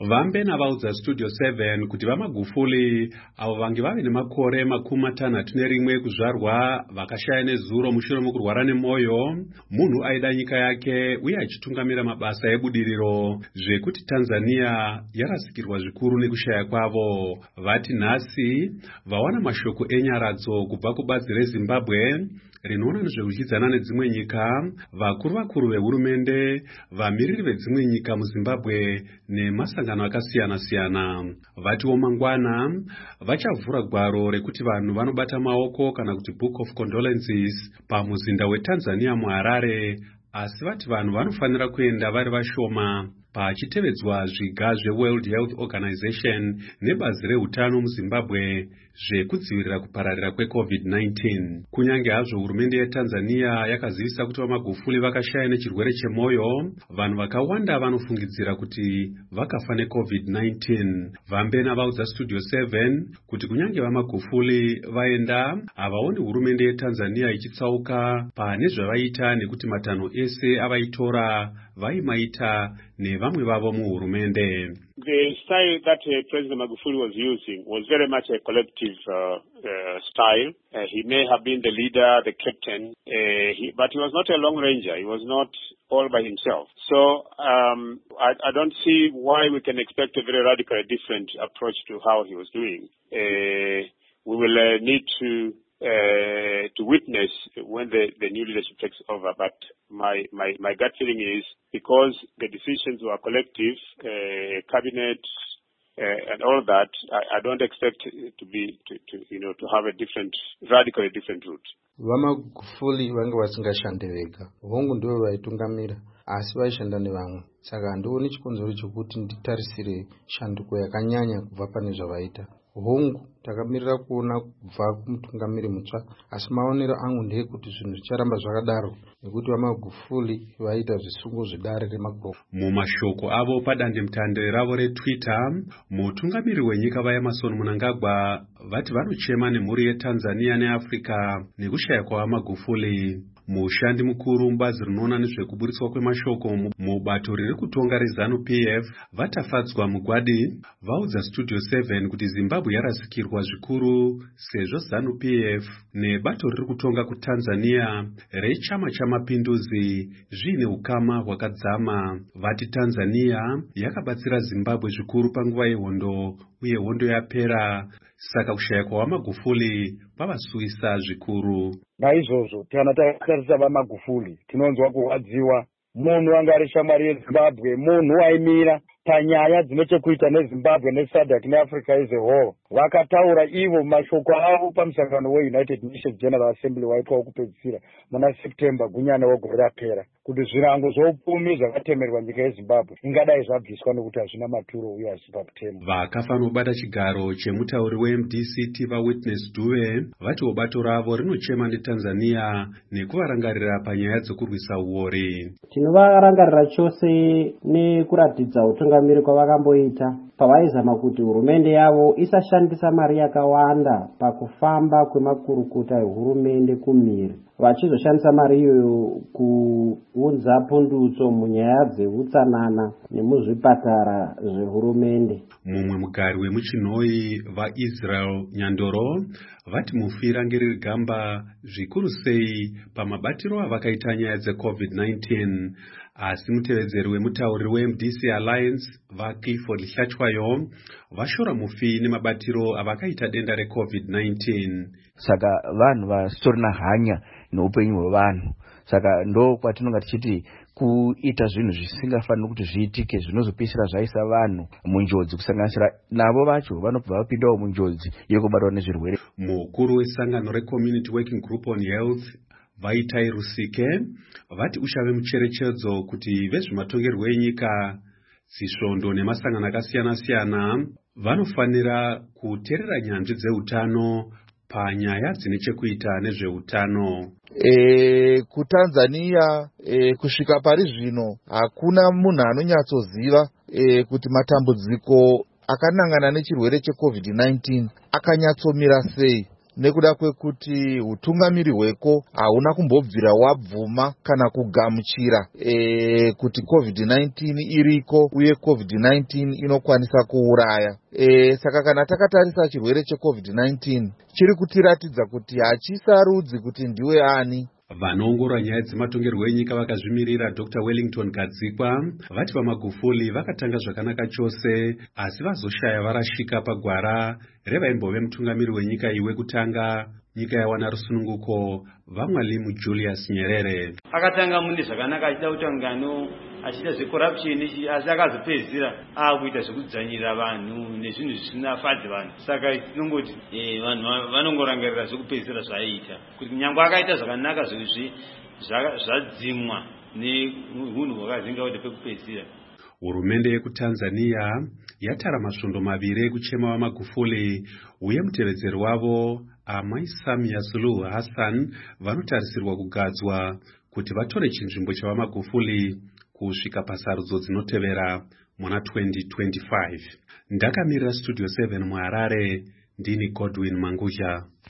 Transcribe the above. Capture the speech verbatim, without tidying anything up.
Vambe navaudza Studio seven kuti vaMagufuli avo vange vave nemakore makumi matanhatu nerimwe kuzvarwa vakashaya nezuro mushure mokurwara nemwoyo, munhu aida nyika yake uye achitungamira mabasa ebudiriro, zvekuti Tanzania yarasikirwa zvikuru nekushaya kwavo. Vati nhasi vawana mashoko enyaradzo kubva kubazi reZimbabwe rinoona nezvekudyidzana nedzimwe nyika, vakuru vakuru vehurumende, vamiriri vedzimwe nyika muZimbabwe nemasangano akasiyana-siyana. Vatiwo mangwana vachavhura gwaro rekuti vanhu vanobata maoko kana kuti Book of Condolences pamuzinda weTanzania muHarare, asi vati vanhu vanofanira kuenda vari vashoma pachitevedzwa zviga zveWorld Health Organization nebazi rehutano muZimbabwe zvekudzivirira kupararira kweCovid nineteen. Kunyange hazvo hurumende yeTanzania yakazivisa kuti vaMagufuli vakashaya nechirwere chemwoyo, vanhu vakawanda vanofungidzira kuti vakafa neCovid nineteen. Vambe navaudza Studio seven kuti kunyange vaMagufuli vaenda, havaoni hurumende yeTanzania ichitsauka pane zvavaita nekuti matanho ese avaitora vaimaita nevamwe vavo muhurumende. The style that uh, President Magufuli was using was very much a collective uh, uh, style. Uh, he may have been the leader, the captain, uh, he, but he was not a long ranger. He was not all by himself. So um, I, I don't see why we can expect a very radical different approach to how he was doing. Uh, we will uh, need to Uh, to witness when the, the new leadership takes over. But my, my, my gut feeling is because the decisions were collective, uh, cabinet, uh, and all that, I, I don't expect to be, to, to, you know, to have a different, radically different route. VaMagufuli vanga vasingashande vega, vongu ndivo vaitungamira, asi vaishanda nevamwe. Saka handioni chikonzero chokuti nditarisire shanduko yakanyanya kubva pane zvavaita. Hongu takamirira kuona kubva kumutungamiri mutsva, asi maonero angu ndeyekuti zvinhu zvicharamba zvakadaro nekuti vaMagufuli vaita zvisungo zvedare reMagufuli. Mumashoko avo padandemutande ravo reTwitter, mutungamiri wenyika vaEmmerson Mnangagwa vati vanochema nemhuri yeTanzania neAfrica nekushaya kwavaMagufuli. Mushandi mukuru mubazi rinoona nezvekuburitswa kwemashoko mubato riri kutonga reZANU P F vatafadzwa mugwadi vaudza Studio seven kuti Zimbabwe yarasikirwa zvikuru sezvo ZANU P F nebato riri kutonga kuTanzania rechama chamapinduzi zvine ukama hwakadzama. Vati Tanzania yakabatsira Zimbabwe zvikuru panguva yehondo uye hondo yapera, saka kushaya kwavaMagufuli pavasuisa zvikuru. Naizvozvo kana tatarisa vaMagufuli tinonzwa kurwadziwa. Munhu anga ari shamwari yeZimbabwe, munhu aimira panyaya dzinechekuita neZimbabwe neSADC neAfrica as a whole. Vakataura ivo mashoko avo pamusangano weUnited Nations General Assembly waitwa wokupedzisira muna September gunyana wegore rapera, kuti zvirango zvoupfumi zvakatemerwa nyika yeZimbabwe ingadai zvabviswa nokuti hazvina maturo uye hazvipa kutema. Vakafa nobata chigaro chemutauri weM D C T vaWitness Dube vati bato ravo rinochema neTanzania nekuvarangarira panyaya dzokurwisa uori. Tinovarangarira chose nekuratidza utungamiri kwavakamboita pavaizama kuti hurumende yavo isashandisa mari yakawanda pakufamba kwemakurukuta ehurumende kumhiri, vachizoshandisa mari iyoyo kuunza pundutso munyaya dzeutsanana nemuzvipatara zvehurumende. Mumwe mugari wemuchinhoi vaIsrael Nyandoro vati mufi range riri gamba zvikuru sei pamabatiro avakaita nyaya dzeCovid nineteen, asi mutevedzeri wemutauri weM D C Alliance vaClifford Hlatshwayo vashora mufi nemabatiro avakaita denda reCovid nineteen. Saka vanhu vasitorina hanya neupenyu hwevanhu, saka ndo kwatinonga tichiti kuita zvinhu zvisingafaniri kuti zviitike zvinozopisira zvaisa vanhu munjodzi, kusanganisira navo vacho vanobva vapindawo munjodzi yekubatwa nezvirwere. Mukuru wesangano reCommunity Working Group on Health Vaitai Rusike vati uchave mucherechedzo kuti vezvematongerwo enyika, dzisvondo nemasangano akasiyana-siyana vanofanira kuteerera nyanzvi dzeutano panyaya dzine chekuita nezveutano. E, kuTanzania e, kusvika pari zvino hakuna munhu anonyatsoziva e, kuti matambudziko akanangana nechirwere cheCovid nineteen akanyatsomira sei. nekuda kwekuti utungamiri hweko hauna kumbobvira wabvuma kana kugamuchira e, kuti covid nineteen iriko uye covid nineteen inokwanisa kuuraya. E, saka kana takatarisa chirwere checovid nineteen chiri kutiratidza kuti hachisarudzi kuti ndiwe ani. Vanoongorora nyaya dzematongerwo enyika vakazvimirira Doctor Wellington Gadzikwa vati vaMagufuli vakatanga zvakanaka chose asi vazoshaya varashika pagwara revaimbove mutungamiri wenyika iwe kutanga nyika yawana rusununguko vaMwalimu Julius Nyerere. Akatanga munde zvakanaka achida utangano achida zvecorruption asi akazopedzisira akuita zvekudzanyira vanhu nezvinhu zvisina fadzi vanhu. Saka tinongoti eh vanhu vanongorangarira zvekupedzisira zvaiita kuti nyangwe akaita zvakanaka zvizvi zvadzimwa neunhu hwakazinga kuti pekupedzisira. Hurumende yekuTanzania yatara masvondo maviri ekuchema vaMagufuli uye mutevedzeri wavo Amai Samia Suluhu Hassan vanotarisirwa kugadzwa kuti vatore chinzvimbo chavaMagufuli kusvika pasarudzo dzinotevera muna twenty twenty-five. Ndakamirira Studio seven muHarare, ndini Godwin Manguja.